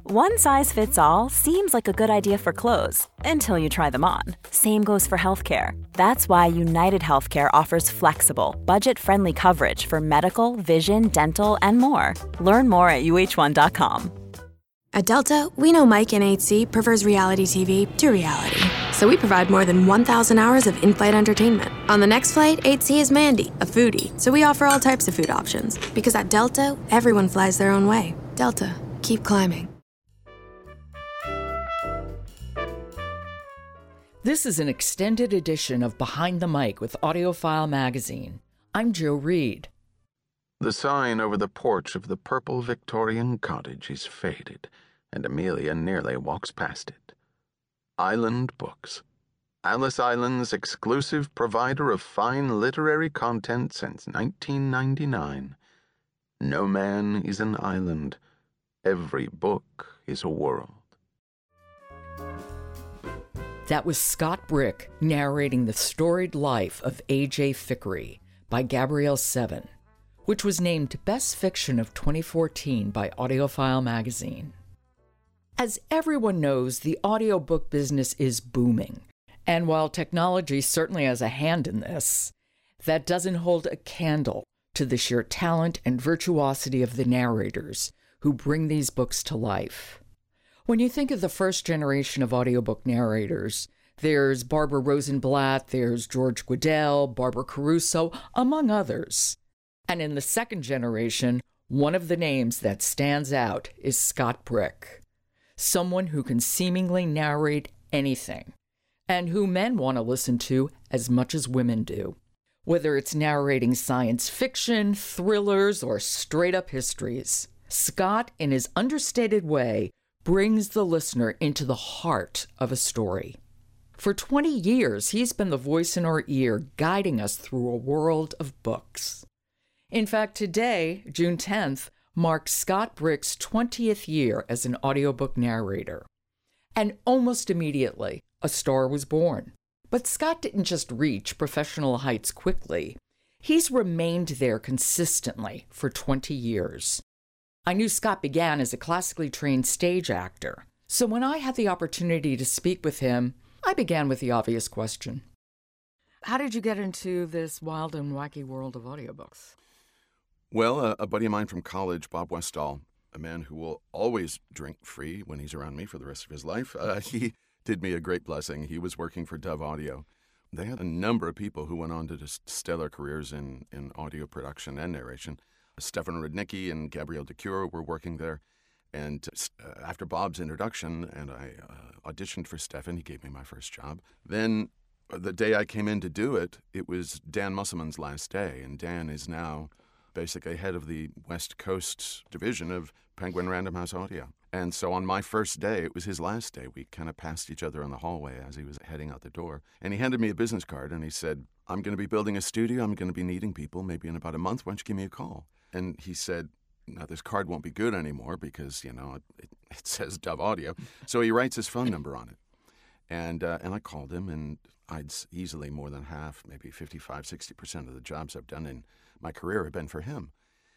One size fits all seems like a good idea for clothes until you try them on. Same goes for healthcare. That's why United Healthcare offers flexible, budget-friendly coverage for medical, vision, dental, and more. Learn more at uh1.com. At Delta, we know Mike in 8C prefers reality TV to reality. So we provide more than 1,000 hours of in-flight entertainment. On the next flight, 8C is Mandy, a foodie. So we offer all types of food options. Because at Delta, everyone flies their own way. Delta, keep climbing. This is an extended edition of Behind the Mic with AudioFile Magazine. I'm Joe Reed. The sign over the porch of the purple Victorian cottage is faded, and Amelia nearly walks past it. Island Books. Alice Island's exclusive provider of fine literary content since 1999. No man is an island. Every book is a world. That was Scott Brick narrating the storied life of A.J. Fickery by Gabrielle Sevin, which was named Best Fiction of 2014 by AudioFile Magazine. As everyone knows, the audiobook business is booming, and while technology certainly has a hand in this, that doesn't hold a candle to the sheer talent and virtuosity of the narrators who bring these books to life. When you think of the first generation of audiobook narrators, there's Barbara Rosenblatt, there's George Guidall, Barbara Caruso, among others. And in the second generation, one of the names that stands out is Scott Brick, someone who can seemingly narrate anything, and who men want to listen to as much as women do. Whether it's narrating science fiction, thrillers, or straight-up histories, Scott, in his understated way, brings the listener into the heart of a story. For 20 years, he's been the voice in our ear, guiding us through a world of books. In fact, today, June 10th, marks Scott Brick's 20th year as an audiobook narrator. And almost immediately, a star was born. But Scott didn't just reach professional heights quickly. He's remained there consistently for 20 years. I knew Scott began as a classically trained stage actor, so when I had the opportunity to speak with him, I began with the obvious question. How did you get into this wild and wacky world of audiobooks? Well, a buddy of mine from college, Bob Westall, a man who will always drink free when he's around me for the rest of his life, he did me a great blessing. He was working for Dove Audio. They had a number of people who went on to stellar careers in audio production and narration. Stefan Rudnicki and Gabrielle de Cure were working there. And after Bob's introduction, and I auditioned for Stefan, he gave me my first job. Then the day I came in to do it, it was Dan Musselman's last day. And Dan is now basically head of the West Coast division of Penguin Random House Audio. And so on my first day, it was his last day. We kind of passed each other in the hallway as he was heading out the door. And he handed me a business card and he said, I'm going to be building a studio. I'm going to be needing people maybe in about a month. Why don't you give me a call? And he said, now this card won't be good anymore because, you know, it says Dove Audio. So he writes his phone number on it. And I called him, and I'd easily more than half, maybe 55, 60% of the jobs I've done in my career have been for him.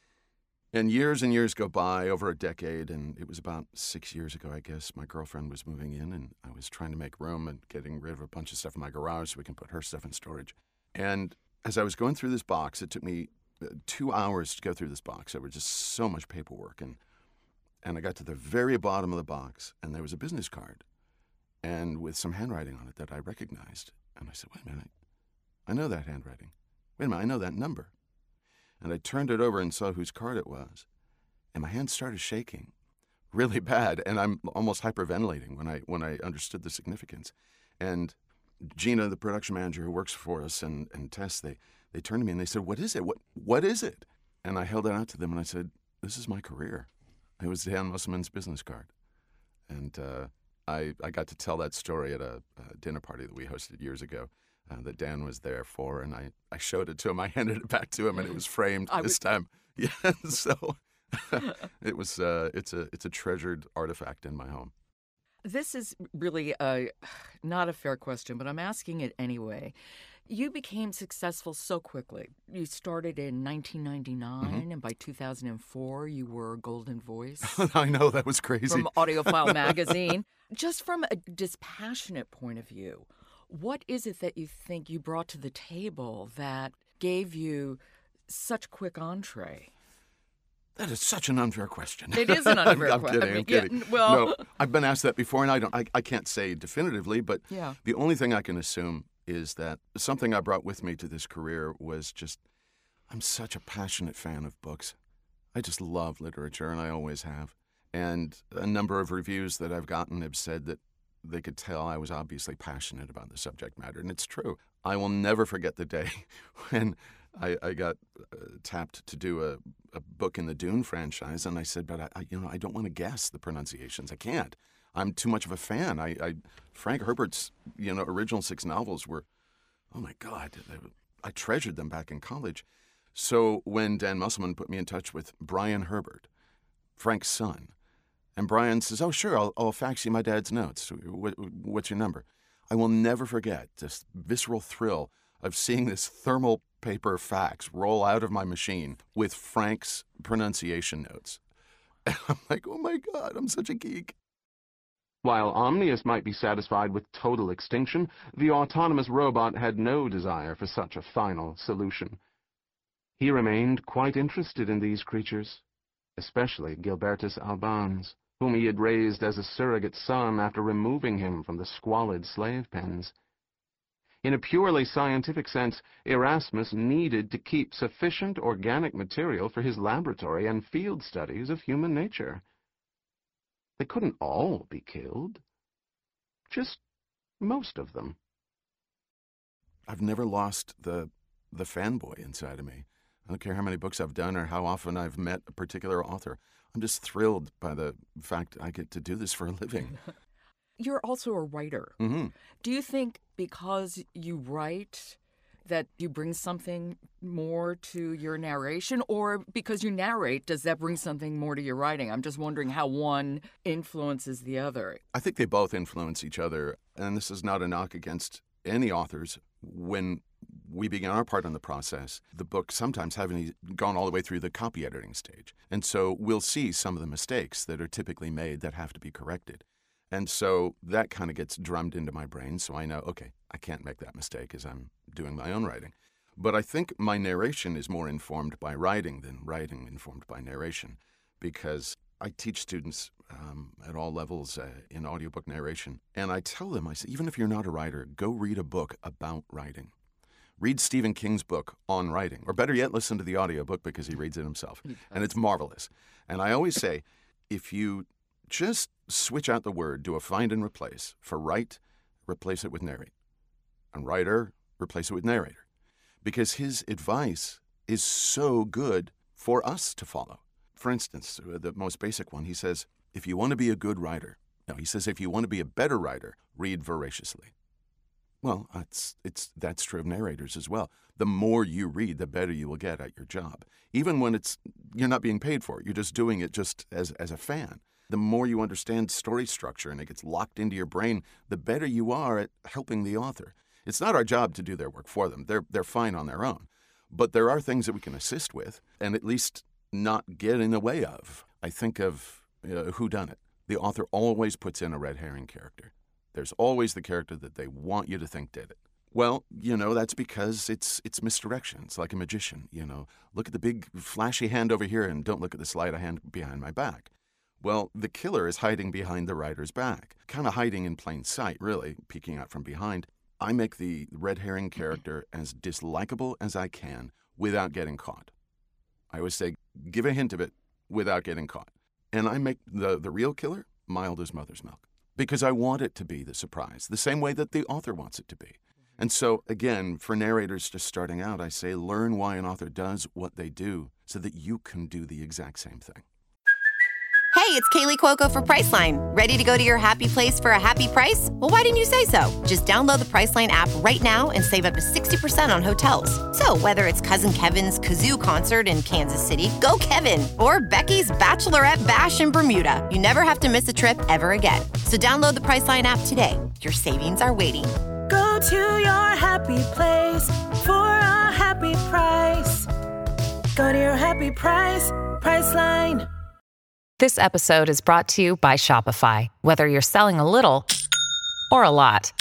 And years go by, over a decade, and it was about 6 years ago, I guess, my girlfriend was moving in, and I was trying to make room and getting rid of a bunch of stuff in my garage so we can put her stuff in storage. And as I was going through this box, it took me 2 hours to go through this box. There was just so much paperwork. And I got to the very bottom of the box, and there was a business card, and with some handwriting on it that I recognized. And I said, wait a minute, I know that handwriting. Wait a minute, I know that number. And I turned it over and saw whose card it was. And my hand started shaking really bad. And I'm almost hyperventilating when I understood the significance. And Gina, the production manager who works for us, and Tess, they turned to me and they said, what is it? What is it? And I held it out to them and I said, this is my career. It was Dan Musselman's business card. And I got to tell that story at a dinner party that we hosted years ago. That Dan was there for, and I showed it to him. I handed it back to him, and it was framed this time. Yeah, so it's a treasured artifact in my home. This is really not a fair question, but I'm asking it anyway. You became successful so quickly. You started in 1999, and by 2004, you were Golden Voice. I know, that was crazy. From AudioFile magazine. Just from a dispassionate point of view, what is it that you think you brought to the table that gave you such quick entree? That is such an unfair question. It is an unfair question. I'm kidding. Yeah, well, no, I've been asked that before, and I can't say definitively, but yeah. The only thing I can assume is that something I brought with me to this career was just, I'm such a passionate fan of books. I just love literature, and I always have. And a number of reviews that I've gotten have said that they could tell I was obviously passionate about the subject matter, and it's true. I will never forget the day when I got tapped to do a book in the Dune franchise, and I said, but I don't want to guess the pronunciations. I can't. I'm too much of a fan. Frank Herbert's original 6 novels were, oh my God, I treasured them back in college. So when Dan Musselman put me in touch with Brian Herbert, Frank's son, and Brian says, oh sure, I'll fax you my dad's notes. What's your number? I will never forget this visceral thrill of seeing this thermal paper fax roll out of my machine with Frank's pronunciation notes. And I'm like, oh my God, I'm such a geek. While Omnius might be satisfied with total extinction, the autonomous robot had no desire for such a final solution. He remained quite interested in these creatures, especially Gilbertus albans, whom he had raised as a surrogate son after removing him from the squalid slave pens. In a purely scientific sense, Erasmus needed to keep sufficient organic material for his laboratory and field studies of human nature. They couldn't all be killed, just most of them. I've never lost the fanboy inside of me. I don't care how many books I've done or how often I've met a particular author. I'm just thrilled by the fact I get to do this for a living. You're also a writer. Mm-hmm. Do you think because you write that you bring something more to your narration, or because you narrate, does that bring something more to your writing? I'm just wondering how one influences the other. I think they both influence each other, and this is not a knock against any authors. When we began our part in the process, the book sometimes haven't gone all the way through the copy editing stage. And so we'll see some of the mistakes that are typically made that have to be corrected. And so that kind of gets drummed into my brain, so I know, okay, I can't make that mistake as I'm doing my own writing. But I think my narration is more informed by writing than writing informed by narration, because I teach students at all levels in audiobook narration, and I tell them, I say, even if you're not a writer, go read a book about writing. Read Stephen King's book on writing, or better yet, listen to the audiobook because he reads it himself, and it's marvelous. And I always say, if you just switch out the word, do a find and replace. For write, replace it with narrate. And writer, replace it with narrator. Because his advice is so good for us to follow. For instance, the most basic one, he says, if you want to be a good writer, if you want to be a better writer, read voraciously. Well, that's true of narrators as well. The more you read, the better you will get at your job. Even when you're not being paid for it, you're just doing it just as a fan. The more you understand story structure and it gets locked into your brain, the better you are at helping the author. It's not our job to do their work for them. They're fine on their own. But there are things that we can assist with and at least not get in the way of. I think of whodunit. The author always puts in a red herring character. There's always the character that they want you to think did it. Well, that's because it's misdirection. It's like a magician, Look at the big flashy hand over here and don't look at the sleight of hand behind my back. Well, the killer is hiding behind the writer's back, kind of hiding in plain sight, really, peeking out from behind. I make the red herring character as dislikable as I can without getting caught. I always say, give a hint of it without getting caught. And I make the real killer mild as mother's milk, because I want it to be the surprise, the same way that the author wants it to be. And so, again, for narrators just starting out, I say, learn why an author does what they do so that you can do the exact same thing. Hey, it's Kaylee Cuoco for Priceline. Ready to go to your happy place for a happy price? Well, why didn't you say so? Just download the Priceline app right now and save up to 60% on hotels. So whether it's Cousin Kevin's Kazoo Concert in Kansas City, go Kevin, or Becky's Bachelorette Bash in Bermuda, you never have to miss a trip ever again. So download the Priceline app today. Your savings are waiting. Go to your happy place for a happy price. Go to your happy price, Priceline. This episode is brought to you by Shopify. Whether you're selling a little or a lot,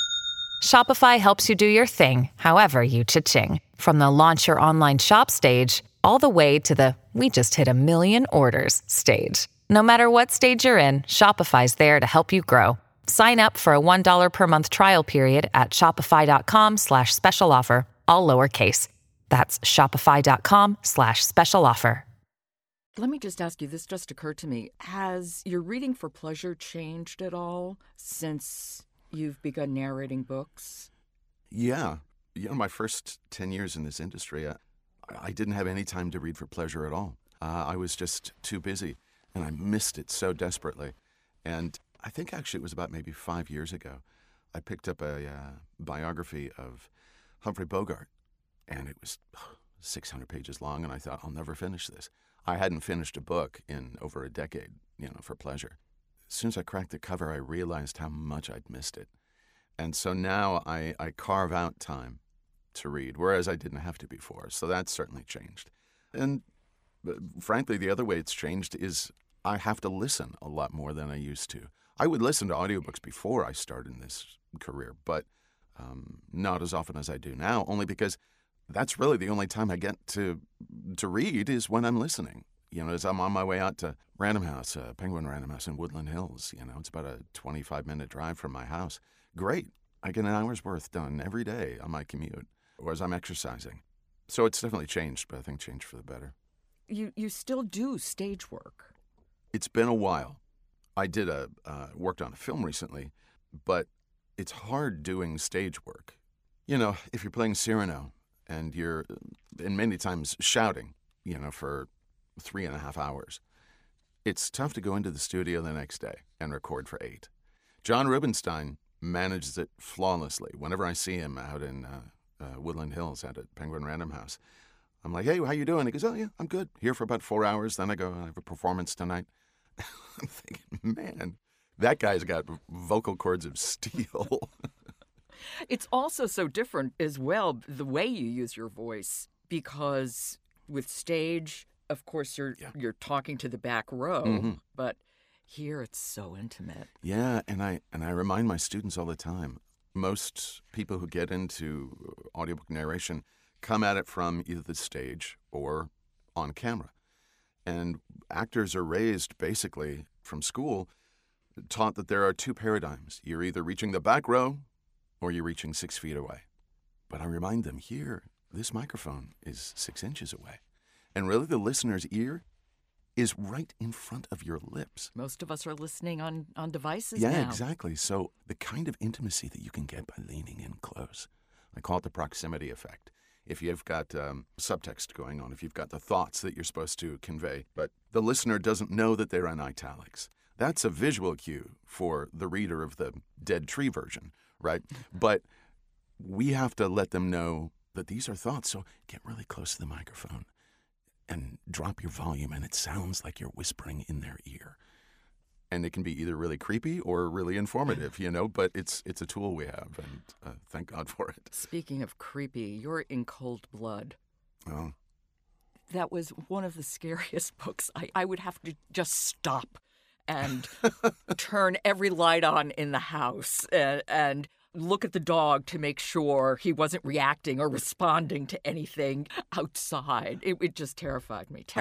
Shopify helps you do your thing, however you cha-ching. From the launch your online shop stage, all the way to the we just hit 1 million orders stage. No matter what stage you're in, Shopify's there to help you grow. Sign up for a $1 per month trial period at shopify.com/special offer, all lowercase. That's shopify.com/special offer. Let me just ask you, this just occurred to me. Has your reading for pleasure changed at all since you've begun narrating books? Yeah. My first 10 years in this industry, I didn't have any time to read for pleasure at all. I was just too busy, and I missed it so desperately. And I think actually it was about maybe 5 years ago, I picked up a biography of Humphrey Bogart, and it was 600 pages long, and I thought, I'll never finish this. I hadn't finished a book in over a decade, for pleasure. As soon as I cracked the cover, I realized how much I'd missed it. And so now I carve out time to read, whereas I didn't have to before. So that's certainly changed. And frankly, the other way it's changed is I have to listen a lot more than I used to. I would listen to audiobooks before I started in this career, but not as often as I do now, only because that's really the only time I get to read is when I'm listening. As I'm on my way out to Random House, Penguin Random House in Woodland Hills. It's about a 25-minute drive from my house. Great. I get an hour's worth done every day on my commute or as I'm exercising. So it's definitely changed, but I think changed for the better. You still do stage work? It's been a while. I did worked on a film recently, but it's hard doing stage work. If you're playing Cyrano and you're, and many times shouting, for 3.5 hours, it's tough to go into the studio the next day and record for 8. John Rubinstein manages it flawlessly. Whenever I see him out in Woodland Hills at Penguin Random House, I'm like, hey, how you doing? He goes, oh, yeah, I'm good. Here for about 4 hours. Then I go, I have a performance tonight. I'm thinking, man, that guy's got vocal cords of steel. It's also so different as well, the way you use your voice, because with stage, of course, you're talking to the back row, but here it's so intimate. Yeah, and I remind my students all the time, most people who get into audiobook narration come at it from either the stage or on camera. And actors are raised basically from school, taught that there are two paradigms. You're either reaching the back row or you're reaching 6 feet away. But I remind them here, this microphone is 6 inches away. And really the listener's ear is right in front of your lips. Most of us are listening on devices now. Yeah, exactly. So the kind of intimacy that you can get by leaning in close, I call it the proximity effect. If you've got subtext going on, if you've got the thoughts that you're supposed to convey, but the listener doesn't know that they're in italics, that's a visual cue for the reader of the Dead Tree version, right? But we have to let them know that these are thoughts, so get really close to the microphone and drop your volume, and it sounds like you're whispering in their ear. And it can be either really creepy or really informative, but it's a tool we have, and thank God for it. Speaking of creepy, you're in Cold Blood. Oh. That was one of the scariest books. I would have to just stop and turn every light on in the house and look at the dog to make sure he wasn't reacting or responding to anything outside. It just terrified me.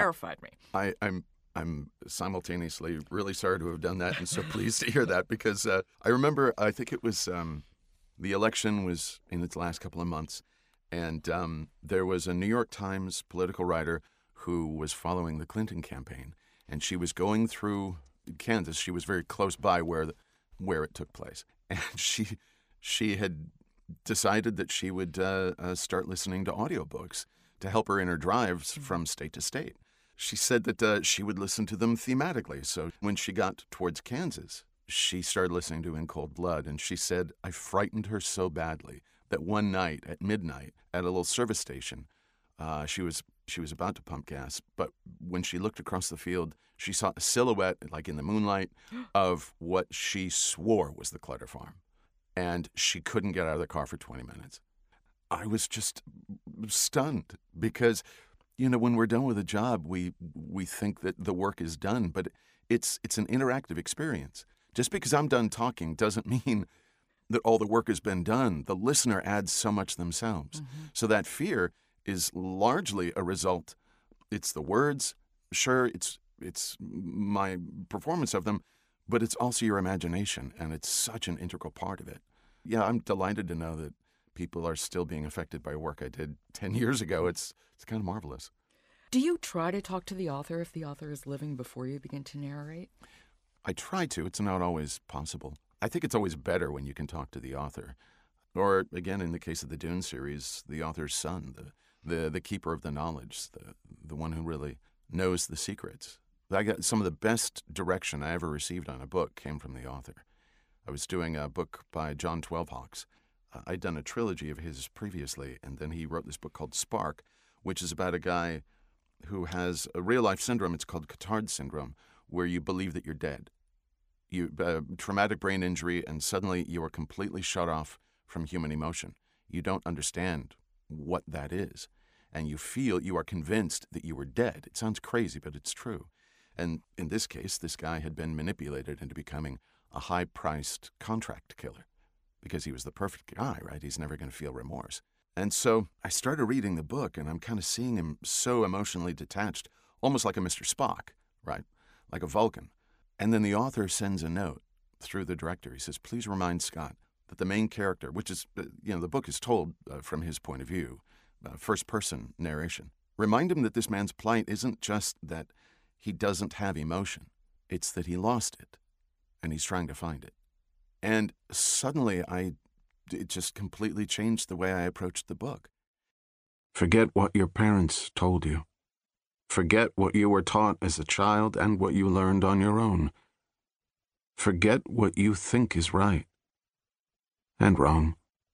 I'm simultaneously really sorry to have done that and so pleased to hear that because I remember, I think it was the election was in its last couple of months, and there was a New York Times political writer who was following the Clinton campaign, and she was going through Kansas. She was very close by where it took place, and she had decided that she would start listening to audiobooks to help her in her drives from state to state. She said that she would listen to them thematically. So when she got towards Kansas, she started listening to In Cold Blood. And she said, I frightened her so badly that one night at midnight at a little service station, she was She was about to pump gas, but when she looked across the field, she saw a silhouette, like in the moonlight, of what she swore was the Clutter farm. And she couldn't get out of the car for 20 minutes. I was just stunned because, when we're done with a job, we think that the work is done, but it's an interactive experience. Just because I'm done talking doesn't mean that all the work has been done. The listener adds so much themselves. Mm-hmm. So that fear is largely a result. It's the words, sure, it's my performance of them, but it's also your imagination, and it's such an integral part of it. Yeah, I'm delighted to know that people are still being affected by work I did 10 years ago. It's kind of marvelous. Do you try to talk to the author if the author is living before you begin to narrate? I try to. It's not always possible. I think it's always better when you can talk to the author. Or, again, in the case of the Dune series, the author's son, the keeper of the knowledge, the one who really knows the secrets. I got some of the best direction I ever received on a book came from the author. I was doing a book by John Twelvehawks. I'd done a trilogy of his previously, and then he wrote this book called Spark, which is about a guy who has a real-life syndrome. It's called Cotard syndrome, where you believe that you're dead. Traumatic brain injury, and suddenly you are completely shut off from human emotion. You don't understand what that is, and you are convinced that you were dead. It sounds crazy, but it's true. And in this case, this guy had been manipulated into becoming a high-priced contract killer because he was the perfect guy, right? He's never going to feel remorse. And so I started reading the book, and I'm kind of seeing him so emotionally detached, almost like a Mr. Spock, right? Like a Vulcan. And then the author sends a note through the director. He says, please remind Scott that the main character, which is, the book is told from his point of view, first-person narration. Remind him that this man's plight isn't just that he doesn't have emotion. It's that he lost it, and he's trying to find it. And suddenly it just completely changed the way I approached the book. Forget what your parents told you. Forget what you were taught as a child and what you learned on your own. Forget what you think is right and wrong.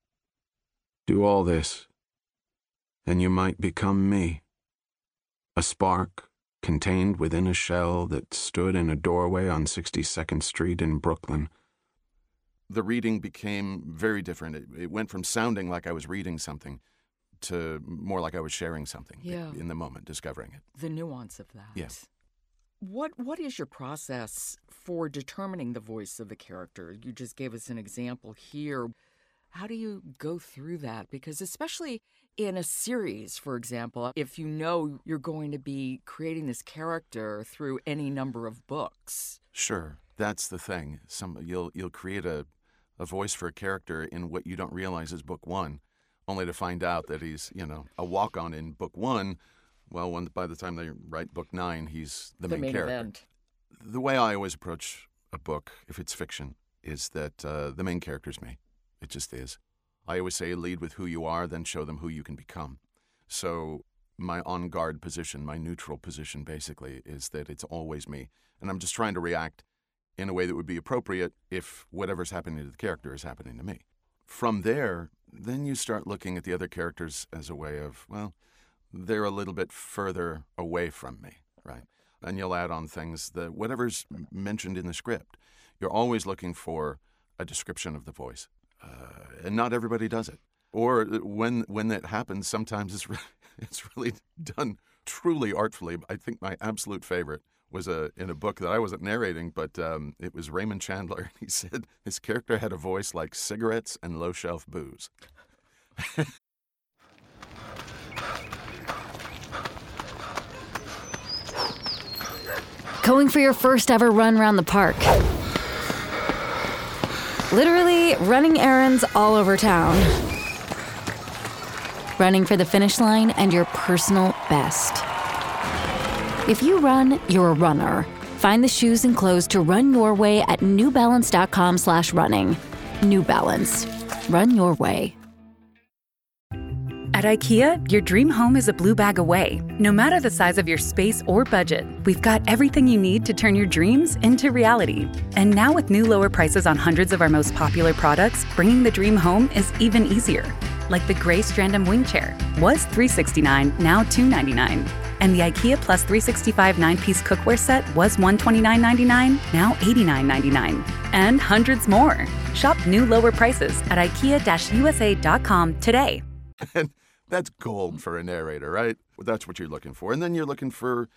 Do all this, and you might become me, a spark contained within a shell that stood in a doorway on 62nd Street in Brooklyn. The reading became very different. It went from sounding like I was reading something to more like I was sharing something in the moment, discovering it. The nuance of that. Yes. What is your process for determining the voice of the character? You just gave us an example here. How do you go through that? Because especially in a series, for example, if you know you're going to be creating this character through any number of books. Sure, that's the thing. You'll create a voice for a character in what you don't realize is book one, only to find out that he's, a walk-on in book one. Well, by the time they write book 9, he's the main character. Event. The way I always approach a book, if it's fiction, is that the main character's me. It just is. I always say lead with who you are, then show them who you can become. So my on-guard position, my neutral position, basically, is that it's always me. And I'm just trying to react in a way that would be appropriate if whatever's happening to the character is happening to me. From there, then you start looking at the other characters as a way of, well, they're a little bit further away from me, right? And you'll add on things that whatever's mentioned in the script. You're always looking for a description of the voice. And not everybody does it. Or when that happens, sometimes it's really done truly artfully. I think my absolute favorite was in a book that I wasn't narrating, but it was Raymond Chandler. He said his character had a voice like cigarettes and low-shelf booze. Going for your first ever run around the park. Literally running errands all over town. Running for the finish line and your personal best. If you run, you're a runner. Find the shoes and clothes to run your way at newbalance.com/running. New Balance. Run your way. At IKEA, your dream home is a blue bag away. No matter the size of your space or budget, we've got everything you need to turn your dreams into reality. And now with new lower prices on hundreds of our most popular products, bringing the dream home is even easier. like the Grey Strandom wing chair, was $369, now $299. And the IKEA Plus 365 9-piece cookware set was $129.99, now $89.99. And hundreds more. Shop new lower prices at IKEA-USA.com today. And that's gold for a narrator, right? That's what you're looking for. And then you're looking for,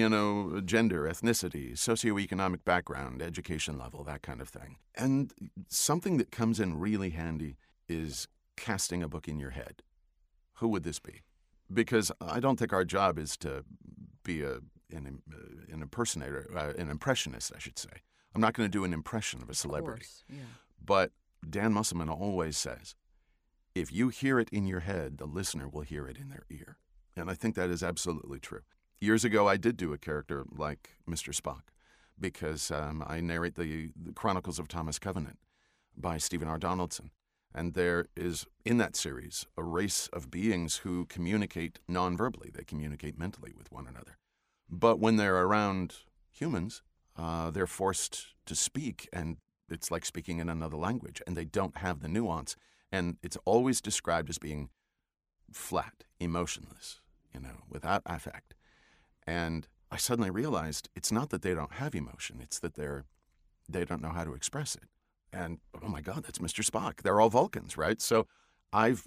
gender, ethnicity, socioeconomic background, education level, that kind of thing. And something that comes in really handy is casting a book in your head. Who would this be? Because I don't think our job is to be an impersonator, an impressionist, I should say. I'm not going to do an impression of a celebrity. Of course, yeah. But Dan Musselman always says, if you hear it in your head, the listener will hear it in their ear. And I think that is absolutely true. Years ago, I did do a character like Mr. Spock because I narrate the Chronicles of Thomas Covenant by Stephen R. Donaldson. And there is, in that series, a race of beings who communicate non-verbally. They communicate mentally with one another. But when they're around humans, they're forced to speak, and it's like speaking in another language, and they don't have the nuance. And it's always described as being flat, emotionless, without affect. And I suddenly realized it's not that they don't have emotion, it's that they don't know how to express it. And, oh my God, that's Mr. Spock. They're all Vulcans, right? So I'm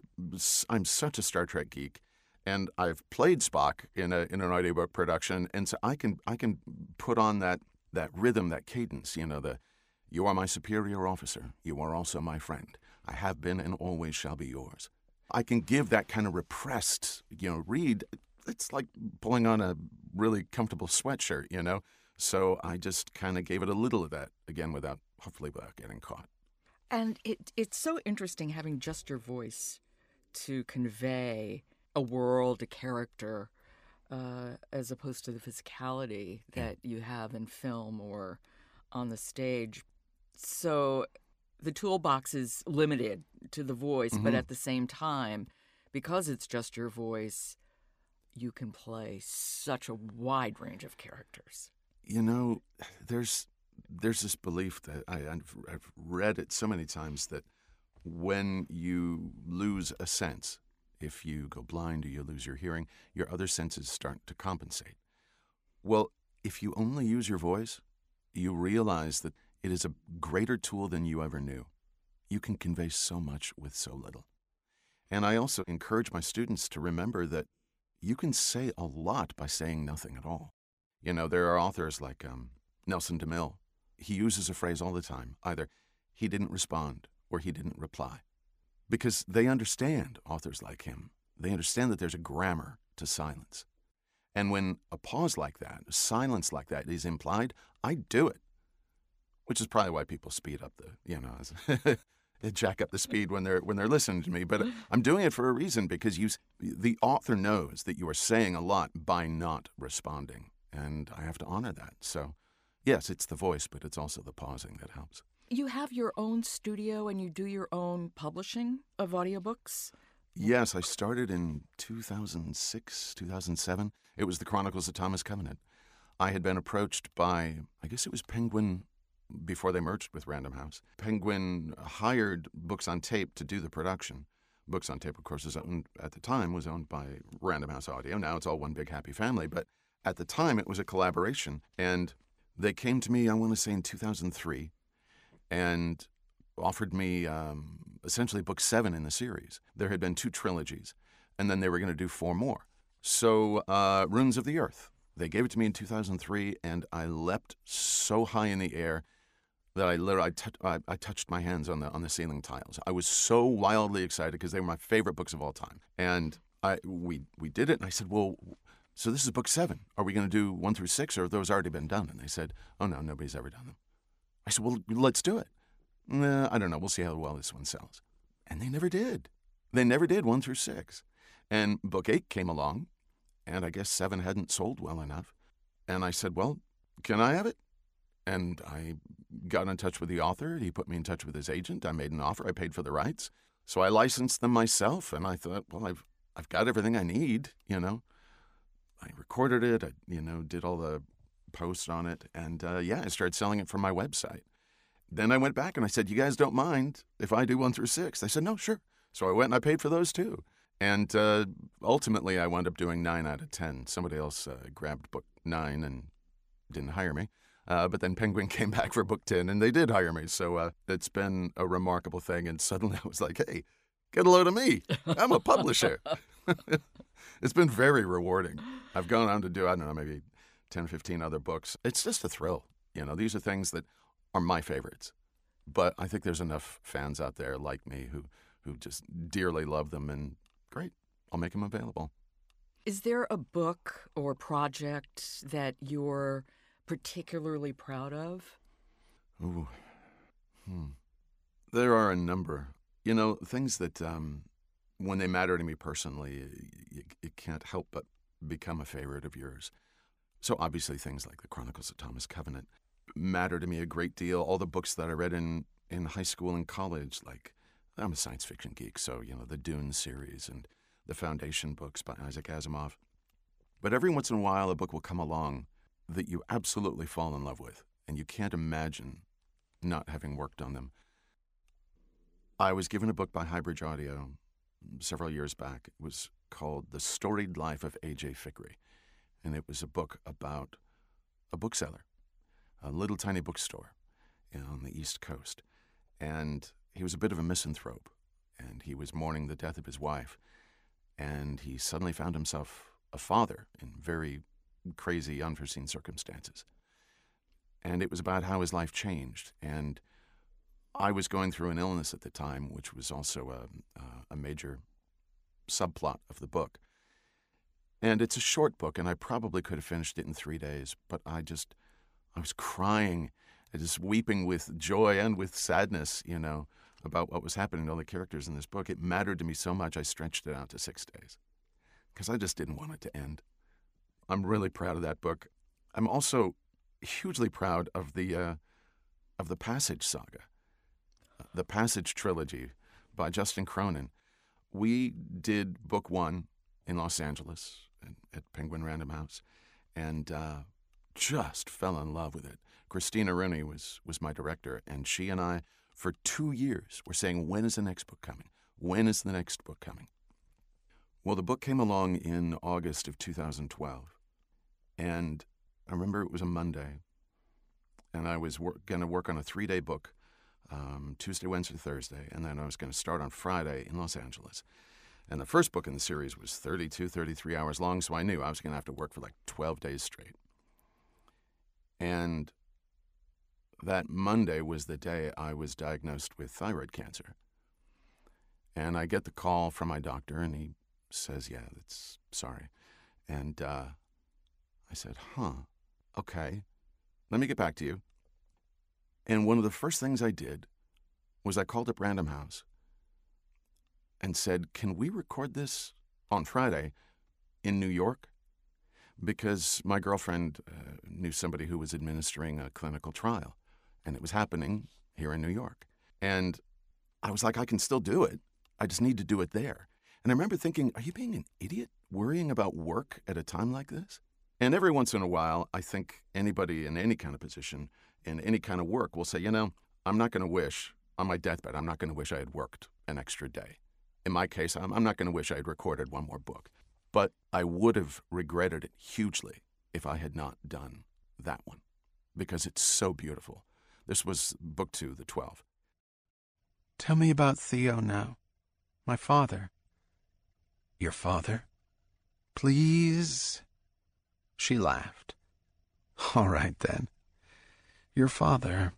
such a Star Trek geek, and I've played Spock in an audiobook production, and so I can put on that rhythm, that cadence, you are my superior officer. You are also my friend. I have been and always shall be yours. I can give that kind of repressed, read. It's like pulling on a really comfortable sweatshirt, So I just kind of gave it a little of that, again, hopefully without getting caught. And it's so interesting having just your voice to convey a world, a character, as opposed to the physicality that you have in film or on the stage. So the toolbox is limited to the voice, but at the same time, because it's just your voice, you can play such a wide range of characters. There's this belief that I've read it so many times that when you lose a sense, if you go blind or you lose your hearing, your other senses start to compensate. Well, if you only use your voice, you realize that it is a greater tool than you ever knew. You can convey so much with so little. And I also encourage my students to remember that you can say a lot by saying nothing at all. There are authors like Nelson DeMille. He uses a phrase all the time, either he didn't respond or he didn't reply. Because they understand, authors like him, they understand that there's a grammar to silence. And when a pause like that, a silence like that is implied, I do it. Which is probably why people speed up jack up the speed when they're listening to me. But I'm doing it for a reason, because the author knows that you are saying a lot by not responding. And I have to honor that. So, yes, it's the voice, but it's also the pausing that helps. You have your own studio and you do your own publishing of audiobooks? Yes, I started in 2006, 2007. It was the Chronicles of Thomas Covenant. I had been approached by, I guess it was Penguin, before they merged with Random House. Penguin hired Books on Tape to do the production. Books on Tape, of course, at the time was owned by Random House Audio. Now it's all one big happy family. But at the time, it was a collaboration. And they came to me, I want to say in 2003, and offered me essentially book 7 in the series. There had been 2 trilogies, and then they were going to do 4 more. So Runes of the Earth. They gave it to me in 2003, and I leapt so high in the air that I literally I touched my hands on the ceiling tiles. I was so wildly excited because they were my favorite books of all time. And we did it, and I said, well, so this is book 7. Are we going to do 1 through 6, or have those already been done? And they said, oh, no, nobody's ever done them. I said, well, let's do it. Nah, I don't know. We'll see how well this one sells. And they never did. They never did 1 through 6. And book 8 came along, and I guess 7 hadn't sold well enough. And I said, well, can I have it? And I got in touch with the author. He put me in touch with his agent. I made an offer. I paid for the rights. So I licensed them myself, and I thought, well, I've got everything I need, I recorded it, I, did all the posts on it, and I started selling it from my website. Then I went back and I said, you guys don't mind if I do 1 through 6? They said, no, sure. So I went and I paid for those too. And ultimately, I wound up doing 9 out of 10. Somebody else grabbed book 9 and didn't hire me. But then Penguin came back for book 10, and they did hire me. So it's been a remarkable thing. And suddenly I was like, hey, get a load of me. I'm a publisher. It's been very rewarding. I've gone on to do, I don't know, maybe 10, 15 other books. It's just a thrill. You know, these are things that are my favorites. But I think there's enough fans out there like me who just dearly love them, and great, I'll make them available. Is there a book or project that you're particularly proud of? Ooh. There are a number. You know, things that when they matter to me personally, you can't help but become a favorite of yours. So obviously things like the Chronicles of Thomas Covenant matter to me a great deal. All the books that I read in high school and college, like, I'm a science fiction geek, so, you know, the Dune series and the Foundation books by Isaac Asimov. But every once in a while, a book will come along that you absolutely fall in love with, and you can't imagine not having worked on them. I was given a book by Highbridge Audio several years back. It was called The Storied Life of A.J. Fikry, and it was a book about a bookseller, a little tiny bookstore on the East Coast. And he was a bit of a misanthrope, and he was mourning the death of his wife, and he suddenly found himself a father in very crazy, unforeseen circumstances. And it was about how his life changed. And I was going through an illness at the time, which was also a major subplot of the book. And it's a short book, and I probably could have finished it in 3 days, but I was crying, just weeping with joy and with sadness, you know, about what was happening to all the characters in this book. It mattered to me so much I stretched it out to 6 days because I just didn't want it to end. I'm really proud of that book. I'm also hugely proud of the Passage saga, the Passage trilogy by Justin Cronin. We did book 1 in Los Angeles at Penguin Random House, and just fell in love with it. Christina Rooney was my director, and she and I, for 2 years, were saying, when is the next book coming? When is the next book coming? Well, the book came along in August of 2012, and I remember it was a Monday, and I was going to work on a 3-day book, Tuesday, Wednesday, Thursday, and then I was going to start on Friday in Los Angeles. And the first book in the series was 32, 33 hours long, so I knew I was going to have to work for like 12 days straight. And that Monday was the day I was diagnosed with thyroid cancer. And I get the call from my doctor, and he says, yeah, that's sorry. And I said, okay, let me get back to you. And one of the first things I did was I called up Random House and said, can we record this on Friday in New York? Because my girlfriend knew somebody who was administering a clinical trial, and it was happening here in New York. And I was like, I can still do it. I just need to do it there. And I remember thinking, are you being an idiot worrying about work at a time like this? And every once in a while, I think anybody in any kind of position, in any kind of work, will say, you know, I'm not going to wish, on my deathbed, I'm not going to wish I had worked an extra day. In my case, I'm not going to wish I had recorded one more book. But I would have regretted it hugely if I had not done that one, because it's so beautiful. This was book 2, the 12. Tell me about Theo now. My father. Your father? Please? She laughed. All right, then. Your father.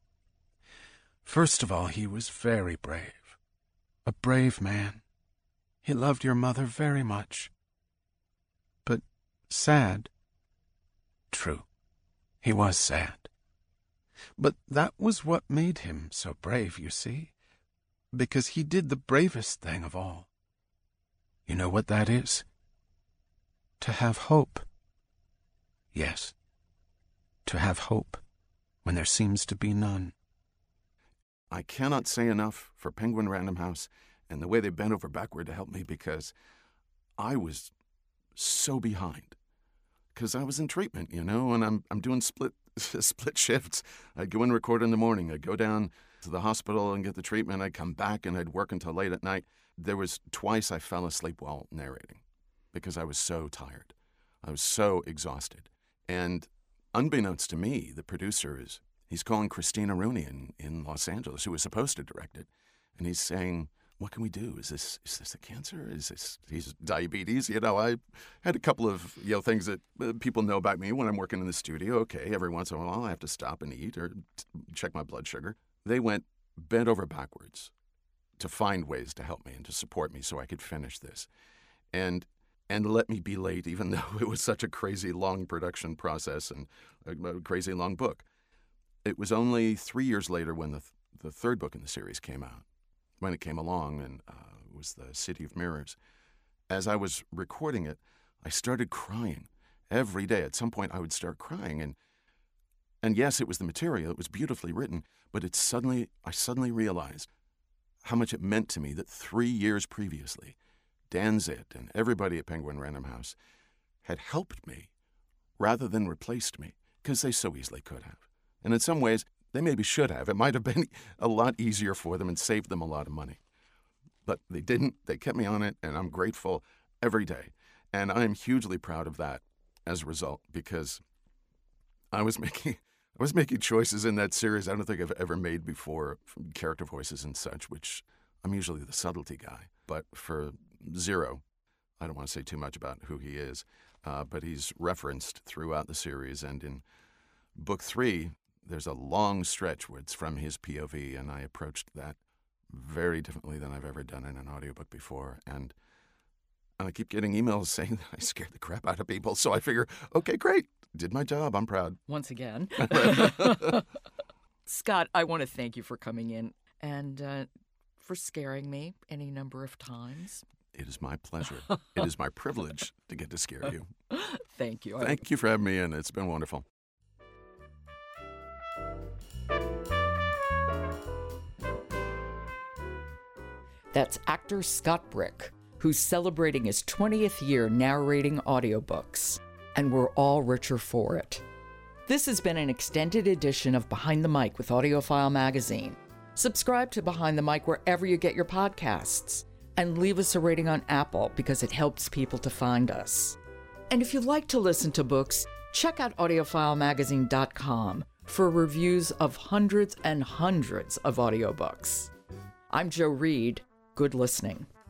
First of all, he was very brave. A brave man. He loved your mother very much. But sad. True. He was sad. But that was what made him so brave, you see. Because he did the bravest thing of all. You know what that is? To have hope. Yes. To have hope when there seems to be none. I cannot say enough for Penguin Random House and the way they bent over backward to help me, because I was so behind. Because I was in treatment, you know, and I'm doing split split shifts. I'd go and record in the morning. I'd go down to the hospital and get the treatment. I'd come back and I'd work until late at night. There was twice I fell asleep while narrating because I was so tired. I was so exhausted. And unbeknownst to me, the producer he's calling Christina Rooney in Los Angeles, who was supposed to direct it. And he's saying, what can we do? Is this a cancer? Is this diabetes? I had a couple of things that people know about me when I'm working in the studio. Okay, every once in a while I have to stop and eat or check my blood sugar. They went bent over backwards to find ways to help me and to support me so I could finish this. And let me be late, even though it was such a crazy long production process and a crazy long book. It was only 3 years later when the third book in the series came out, when it came along, and it was The City of Mirrors. As I was recording it, I started crying every day. At some point, I would start crying, and yes, it was the material. It was beautifully written, but I suddenly realized how much it meant to me that 3 years previously, Dan Zitt and everybody at Penguin Random House had helped me rather than replaced me, because they so easily could have. And in some ways, they maybe should have. It might have been a lot easier for them and saved them a lot of money. But they didn't. They kept me on it, and I'm grateful every day. And I'm hugely proud of that as a result, because I was making choices in that series I don't think I've ever made before, from character voices and such, which I'm usually the subtlety guy. But for Zero, I don't want to say too much about who he is, but he's referenced throughout the series. And in book 3, there's a long stretch where it's from his POV, and I approached that very differently than I've ever done in an audiobook before. And I keep getting emails saying that I scared the crap out of people. So I figure, okay, great. Did my job. I'm proud. Once again. Scott, I want to thank you for coming in and for scaring me any number of times. It is my pleasure. It is my privilege to get to scare you. Thank you. Thank you for having me in. It's been wonderful. That's actor Scott Brick, who's celebrating his 20th year narrating audiobooks, and we're all richer for it. This has been an extended edition of Behind the Mic with AudioFile Magazine. Subscribe to Behind the Mic wherever you get your podcasts, and leave us a rating on Apple because it helps people to find us. And if you'd like to listen to books, check out audiofilemagazine.com for reviews of hundreds and hundreds of audiobooks. I'm Jo Reed. Good listening.